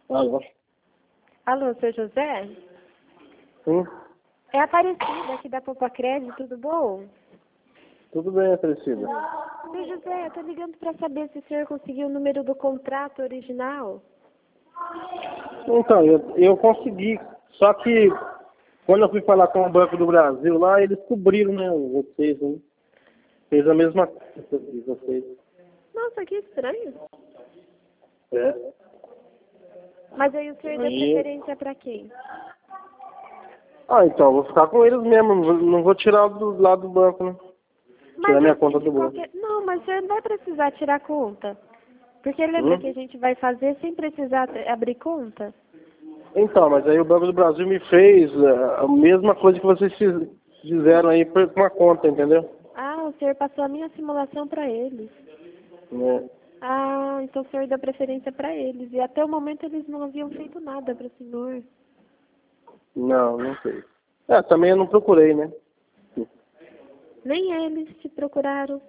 Alô? Alô, seu José? Sim, É a Aparecida aqui da Poupa Crédito, tudo bom? tudo bem, Aparecida. Seu José, eu tô ligando para saber se o senhor conseguiu o número do contrato original. Então, eu consegui, só que quando eu fui falar com o Banco do Brasil lá, eles cobriram, né, vocês, né? Fez a mesma coisa de vocês. Nossa, que estranho. É. Mas aí o senhor dá Aí- preferência para quem? Então, eu vou ficar com eles mesmo, não vou tirar do lado do banco, né? Tirar minha Assim, conta de do banco. Não, mas o senhor não vai precisar tirar conta. Porque lembra que a gente vai fazer sem precisar abrir conta? Então, mas aí o Banco do Brasil me fez a mesma coisa que vocês fizeram aí com a conta, entendeu? Ah, o senhor passou a minha simulação para eles. É. Ah, então o senhor deu preferência para eles. E até o momento eles não haviam feito nada para o senhor. Não sei. Também eu não procurei, né? Nem eles te procuraram.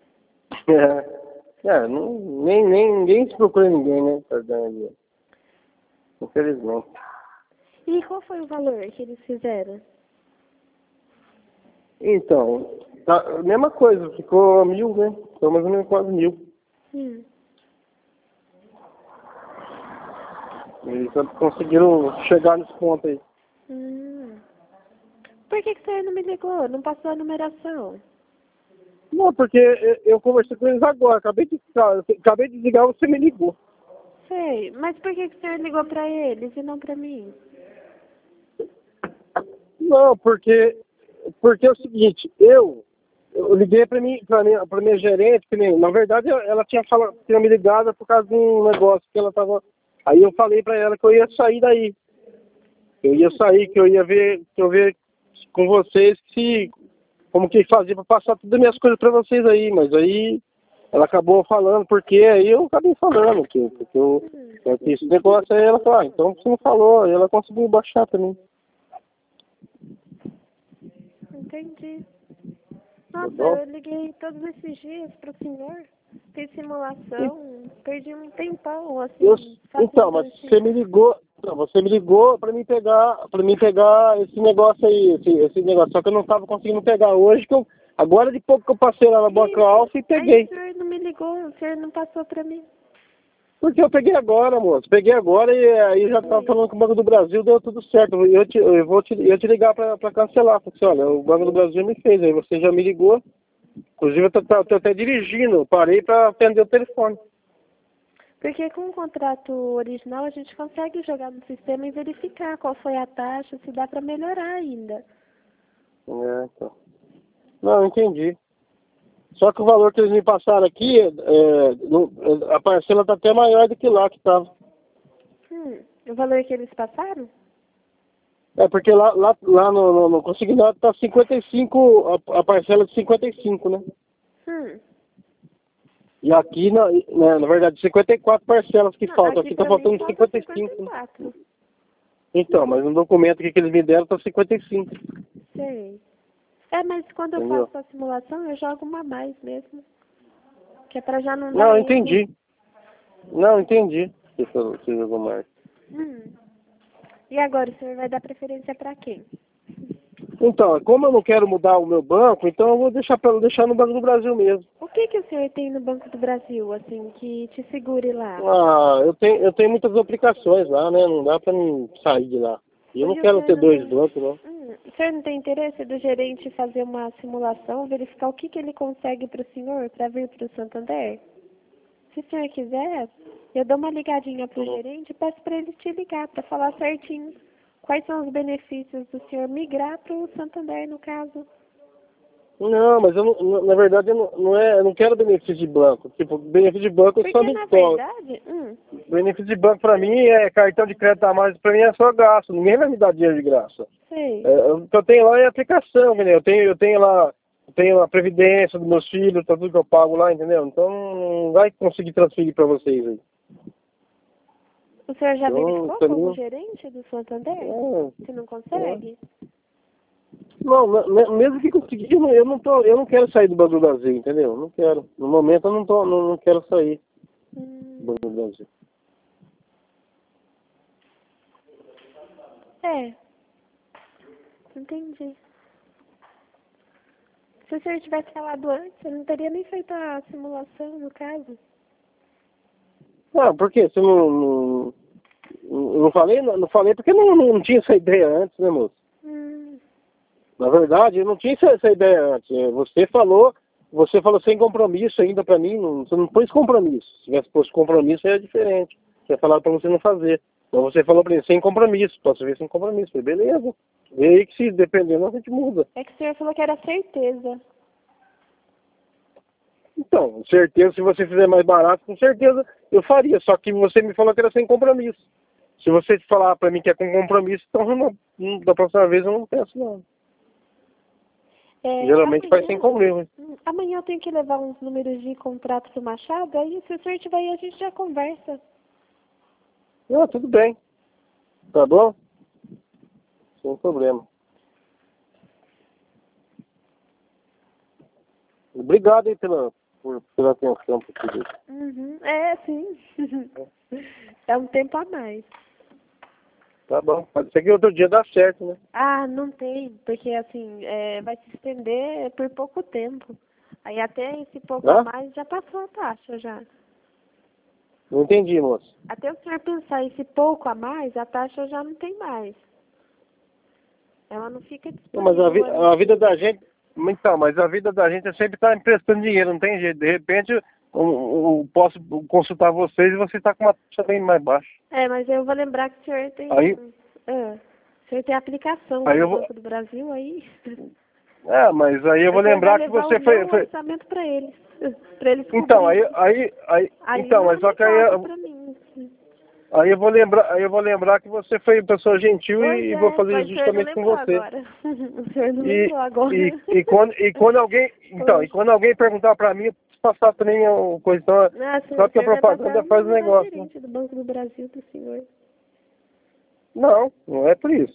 Nem ninguém se procura ninguém, né? Pra ganhar dinheiro. Infelizmente. E qual foi o valor que eles fizeram? Então, mesma coisa, ficou 1.000, né? Ficou mais ou menos quase 1.000. Hum. Eles conseguiram chegar nesse ponto aí. Hum. Por que o senhor não me ligou? Não passou a numeração? Não, porque eu conversei com eles agora, acabei de desligar, você me ligou. Sei. Mas por que o senhor ligou para eles e não para mim? Não, porque é o seguinte, eu liguei pra minha gerente, que na verdade ela tinha me ligado por causa de um negócio que ela tava. Aí eu falei pra ela que eu ia sair daí. Eu ia sair, que eu ia ver com vocês como que fazia pra passar todas as minhas coisas pra vocês aí, mas aí ela acabou falando porque aí eu acabei falando porque eu fiz esse negócio aí ela falou, então você não falou, aí ela conseguiu baixar também. Entendi. Tá Nossa, bom? eu liguei todos esses dias pro senhor. Fiz simulação. Perdi um tempão, assim, Então, fazendo mas esse... você me ligou para mim pegar esse negócio aí, esse negócio, só que eu não estava conseguindo pegar hoje, agora de pouco que eu passei lá na Banca Alfa e Aí peguei. o senhor não me ligou, o senhor não passou pra mim. Porque eu peguei agora, moço, peguei agora e aí já estava falando com o Banco do Brasil, deu tudo certo. Eu te ligar para cancelar, porque olha, o Banco do Brasil me fez, aí você já me ligou, inclusive eu tô até dirigindo, parei para atender o telefone. Porque com o contrato original a gente consegue jogar no sistema e verificar qual foi a taxa, se dá pra melhorar ainda. Então. Não, entendi. Só que o valor que eles me passaram aqui, a parcela está até maior do que lá que estava. O valor que eles passaram? É porque lá no consignado está 55, a parcela de 55, né? E aqui, na verdade, 54 parcelas que Não, faltam. aqui Aqui está pra mim faltando falta 55. Né? 54. Então, mas no documento aqui que eles me deram está 55. Sei. É, mas quando eu Entendeu? faço a simulação eu jogo uma a mais mesmo. Que é pra já não dar Não, erro. entendi. Não, entendi. Você jogou mais. E agora o senhor vai dar preferência pra quem? Então, como eu não quero mudar o meu banco, então eu vou deixar no Banco do Brasil mesmo. O que que o senhor tem no Banco do Brasil, assim, que te segure lá? Eu tenho muitas aplicações lá, né? Não dá pra mim sair de lá. E eu não E o quero senhor ter não dois tem... bancos, não. O senhor não tem interesse do gerente fazer uma simulação, verificar o que que ele consegue pro senhor pra vir pro Santander? Se o senhor quiser, eu dou uma ligadinha pro gerente e peço pra ele te ligar pra falar certinho quais são os benefícios do senhor migrar pro Santander, no caso. Não, mas na verdade eu não quero benefício de banco. Tipo, benefício de banco eu só Porque, me na tomo. verdade... Benefício de banco pra mim é cartão de crédito a mais, pra mim é só gasto. Ninguém vai me dar dinheiro de graça. Sei. O que eu tenho lá é aplicação, entendeu? Eu tenho a previdência dos meus filhos, tá tudo que eu pago lá, entendeu? Então não vai conseguir transferir pra vocês aí. O senhor já verificou com Entendeu? o gerente do Santander? Se não É. consegue? Não, mesmo que conseguir, eu não quero sair do Banco do Brasil, entendeu? Não quero. No momento eu não quero sair do Banco do Brasil. É. Entendi. Se o senhor tivesse falado antes, eu não teria nem feito a simulação, no caso. Não, por quê? Você não falei? Não falei porque não tinha essa ideia antes, né, moço? Na verdade, eu não tinha essa ideia antes. Você falou sem compromisso ainda pra mim, você não pôs compromisso. Se tivesse posto compromisso, era diferente. Tinha falado pra você não fazer. Então você falou pra mim, sem compromisso. Posso ver sem compromisso. Falei, beleza. Vê aí que se dependendo, a gente muda. É que o senhor falou que era certeza. Então, certeza, se você fizer mais barato, com certeza eu faria. Só que você me falou que era sem compromisso. Se você falar pra mim que é com compromisso, então da próxima vez eu não peço não. Geralmente faz sem compromisso. Amanhã eu tenho que levar uns números de contrato pro Machado, aí se o senhor tiver aí a gente já conversa. Não, tudo bem. Tá bom? Sem problema. Obrigado aí pela atenção. Por tudo isso. É, sim. É um tempo a mais. Tá bom. Pode ser que outro dia dá certo, né? Ah, não tem, porque assim, vai se estender por pouco tempo. Aí até esse pouco a mais já passou a taxa já. Não entendi, moço. Até o senhor pensar esse pouco a mais, a taxa já não tem mais. Ela não fica disponível. Mas a vida da gente... Então, mas a vida da gente é sempre estar emprestando dinheiro, não tem jeito. De repente, eu posso consultar vocês e você está com uma taxa bem mais baixa. É, mas eu vou lembrar que o senhor tem... Aí, o senhor tem aplicação aí do Banco do Brasil aí. Mas aí eu vou lembrar que você foi... Um orçamento para eles. Para eles cobrirem. Então, então, mas só que aí... Aí eu vou lembrar que você foi pessoa gentil e vou fazer justamente com você. Agora. O senhor não lembrou agora. E quando alguém perguntar pra mim, eu passar também uma coisa. Só que a propaganda faz um negócio. Gerente do Banco do Brasil do senhor. Não é por isso.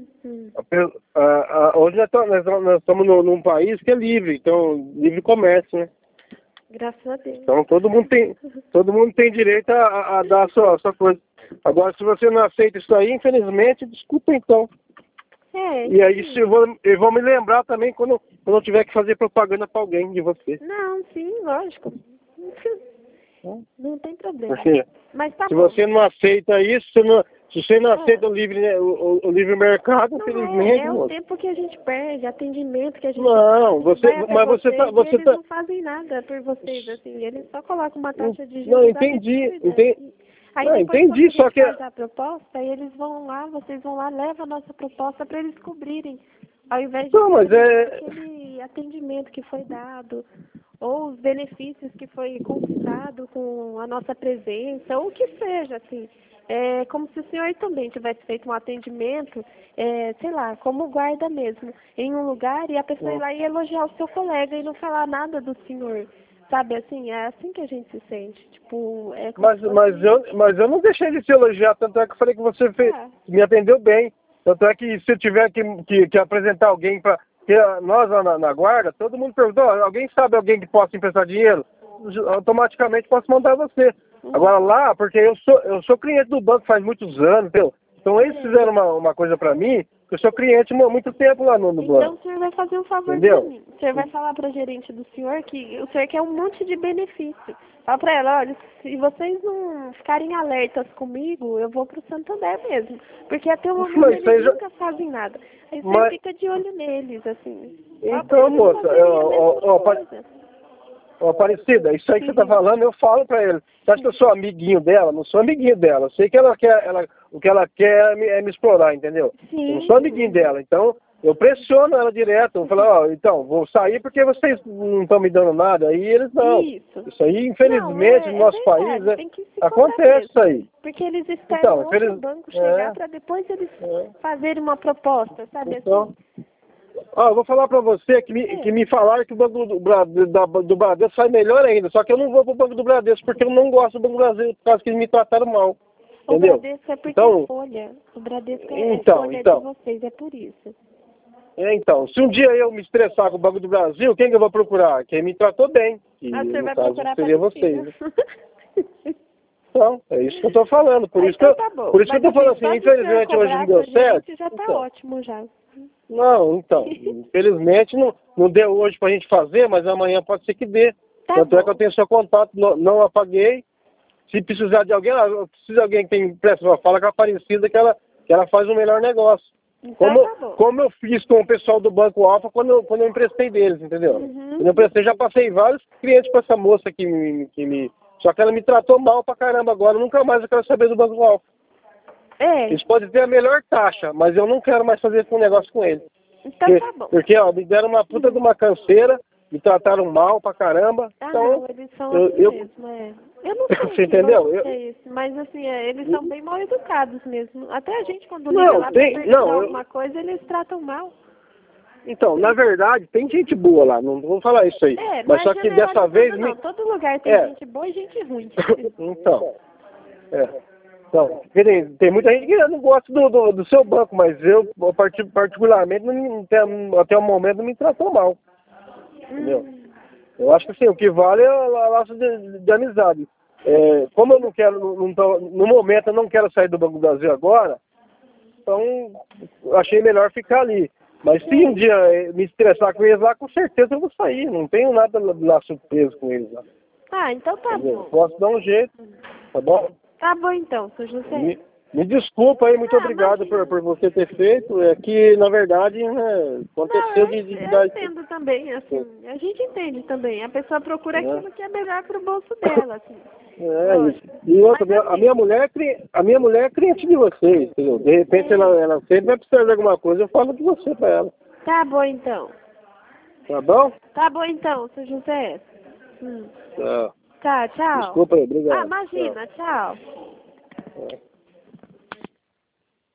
Hoje nós estamos num país que é livre, então livre comércio, né? Graças a Deus. Então todo mundo tem direito a dar a sua coisa. Agora, se você não aceita isso aí, infelizmente, desculpa então. E aí eu vou me lembrar também quando eu tiver que fazer propaganda para alguém de você. Não, sim, lógico. Não tem problema. Porque mas tá se bom. você não aceita isso, se você não aceita o livre mercado, infelizmente... É o tempo que a gente perde, atendimento que a gente mas você tá... Eles não fazem nada por vocês, assim, eles só colocam uma taxa de juros. Não, entendi. Aí não, depois entendi, só que... faz a proposta, aí eles vão lá, vocês vão lá, levam a nossa proposta para eles cobrirem. Ao invés de aquele atendimento que foi dado, ou os benefícios que foi conquistado com a nossa presença, ou o que seja, assim. É como se o senhor também tivesse feito um atendimento, sei lá, como guarda mesmo, em um lugar e a pessoa ir lá e elogiar o seu colega e não falar nada do senhor. Sabe, assim, é assim que a gente se sente. Tipo, mas eu não deixei de te elogiar, tanto é que eu falei que você me atendeu bem. Tanto é que se eu tiver que apresentar alguém para... Nós lá na guarda, todo mundo perguntou, alguém sabe alguém que possa emprestar dinheiro? Automaticamente posso mandar você. Agora lá, porque eu sou cliente do banco faz muitos anos, entendeu? Então eles fizeram uma coisa pra mim, que eu sou cliente há muito tempo lá no banco. Então o senhor vai fazer um favor pra mim. O senhor vai falar pra gerente do senhor que o senhor quer um monte de benefício. Fala pra ela, olha, se vocês não ficarem alertas comigo, eu vou pro Santander mesmo. Porque até o momento eles nunca fazem nada. Aí o senhor fica de olho neles, assim. Então, moça, Aparecida, isso aí que você tá falando, eu falo pra ele. Você acha que eu sou amiguinho dela? Não sou amiguinho dela. Eu sei que o que ela quer é me explorar, entendeu? Eu não sou amiguinho dela. Então, eu pressiono ela direto. Eu falo, então, vou sair porque vocês não estão me dando nada. Aí eles não. Isso aí, infelizmente, no nosso país, acontece isso aí. Porque eles esperam o banco chegar pra depois eles fazerem uma proposta, sabe assim? Eu vou falar pra você que me falaram que o Banco do Bradesco sai melhor ainda. Só que eu não vou pro Banco do Bradesco porque eu não gosto do Banco do Brasil por causa que eles me trataram mal. Entendeu? O Bradesco é porque é folha. O Bradesco é folha de vocês, é por isso. Então, se um dia eu me estressar com o Banco do Brasil, quem que eu vou procurar? Quem me tratou bem. Você vai procurar para seria vocês. Então, é isso que eu tô falando. Por isso que eu, tá bom. por isso que eu tô falando assim, só de infelizmente senhor hoje não cobrar deu com a certo. gente já tá Então, ótimo já. não, então, infelizmente não deu hoje pra gente fazer, mas amanhã pode ser que dê. Tá Tanto é bom. que eu tenho seu contato, não apaguei. Se precisar de alguém, eu preciso de alguém que tem impressão, fala com a Aparecida que ela faz o melhor negócio. Então tá bom. Como eu fiz com o pessoal do Banco Alfa quando eu emprestei deles, entendeu? Uhum. Quando eu emprestei, já passei vários clientes para essa moça que me... Só que ela me tratou mal pra caramba agora, nunca mais eu quero saber do Banco Alfa. É. Eles podem ter a melhor taxa, mas eu não quero mais fazer esse negócio com eles. Então tá bom. Porque, ó, me deram uma puta de uma canseira, me trataram mal pra caramba. Ah, Então, não, eles são assim mesmo, é. Eu não sei Você entendeu? mas assim, eles são bem mal educados mesmo. Até a gente, quando liga Não, lá pra tem... perguntar Não, alguma coisa, eles tratam mal. Então, na verdade, tem gente boa lá, não vou falar isso aí. É, Mas só que dessa vez... não. Todo lugar tem gente boa e gente ruim. Então, então, tem muita gente que não gosta do seu banco, mas eu, particularmente, até o momento não me tratou mal. Entendeu? Eu acho que assim, o que vale é o laço de amizade. Como eu não quero, no momento eu não quero sair do Banco do Brasil agora, então eu achei melhor ficar ali. Mas se um dia me estressar com eles lá, com certeza eu vou sair. Não tenho nada lá surpreso com eles lá. Ah, então tá bom. Posso dar um jeito, tá bom? Tá bom então, seu José. Me desculpa aí, muito obrigado por você ter feito. É que, na verdade, né, aconteceu eu entendo também, assim, a gente entende também. A pessoa procura aquilo que é melhor pro bolso dela, assim. Isso. E outra, a minha mulher é cliente de vocês, entendeu? De repente ela sempre vai precisar de alguma coisa, eu falo de você pra ela. Tá bom então. Tá bom? Tá bom então, seu José. Tchau. Tá, tchau. Desculpa aí, obrigado. Ah, imagina, tchau.